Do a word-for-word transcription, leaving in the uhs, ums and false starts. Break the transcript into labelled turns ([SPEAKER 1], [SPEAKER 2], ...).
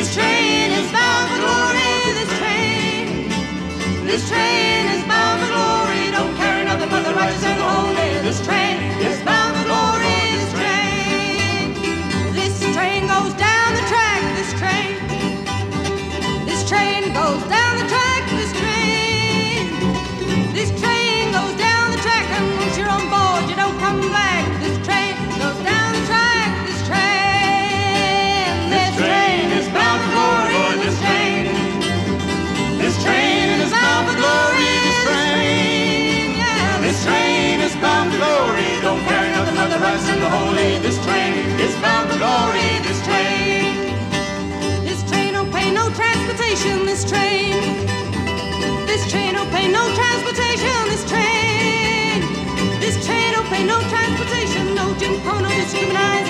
[SPEAKER 1] This train is bound for glory. This train, this train is bound for glory. Don't carry nothing but the righteous and the holy. This train is bound for glory. This train, this train goes down the track. This train, this train goes down the track. This train, this train goes down the track. And once you're on board, you don't come back. This train goes down the track. This train, this train is bound for glory. This train, this train is bound for glory. This train, yeah, this train is bound for glory. Don't carry nothing but the righteous and the holy. This train is bound for glory. This train, this train don't pay no transportation. This train, this train don't pay no transportation. This train, this train don't pay no transportation. No Jim Crow, no discrimination.